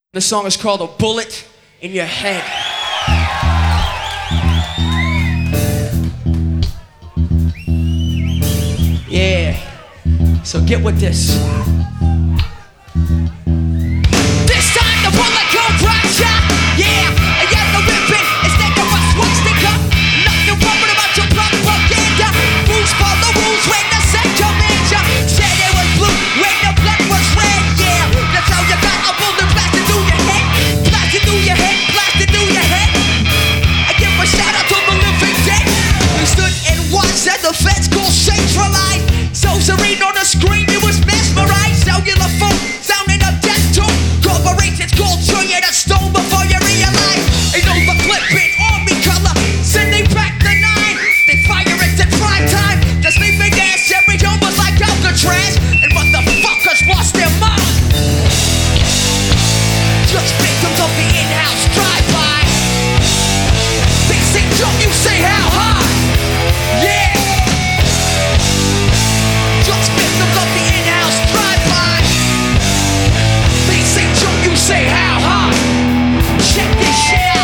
The song is called A Bullet in Your Head. Yeah, so get with this. This time the bullet gon' crash ya. Yeah, a yellow ribbon instead of a swastika. Nothing wrong about your propaganda. Rules follow rules when the set commands ya. Said it was blue when the blood was red. Yeah, that's how you got a bullet blasted through your head. Blasted through your head, blasted through your head. I give a shout out to the living dead. We stood and watched as the feds go centralized. So serene on the screen, it was mesmerized. Cellular phone sounding a death tone. Corporations culture you to stone before you realize. Ain't no the clipping army color. Sending back the 9. They fire it to prime time. The sleeping gas every almost like Alcatraz. And motherfuckers lost their minds. Just victims of the in-house drive-by. They say jump, you say how high. Yeah. Just victims of the in-house drive-by. They say jump, you say how high. Check this shit out.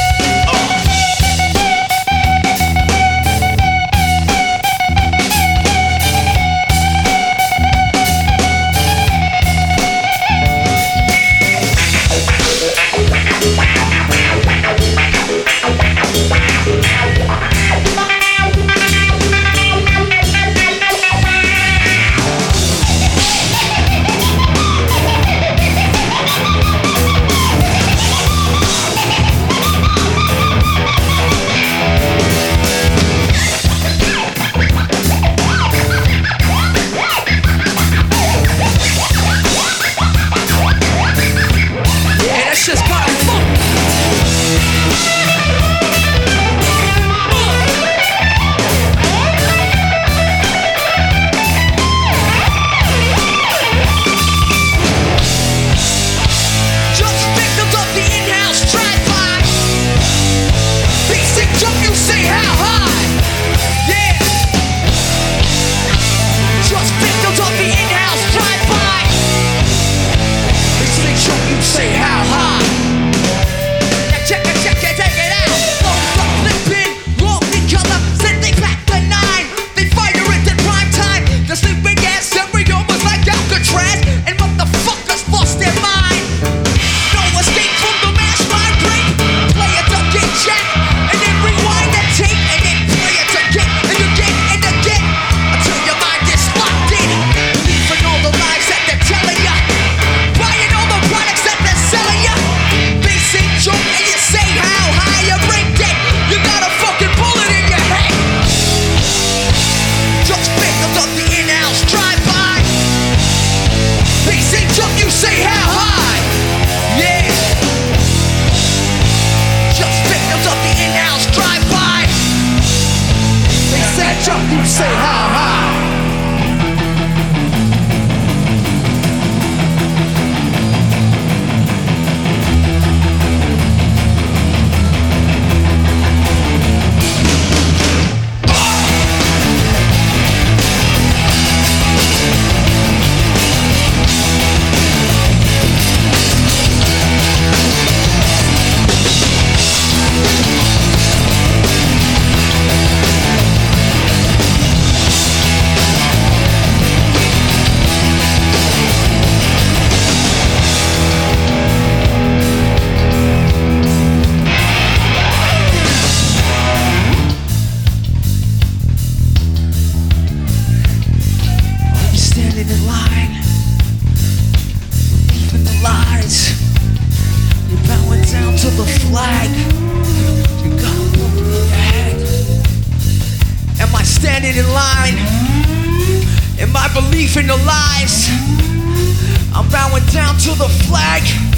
You say how high. In line, even the lies. You're bowing down to the flag. You got a bullet in your head. Am I standing in line? In my belief in the lies, I'm bowing down to the flag.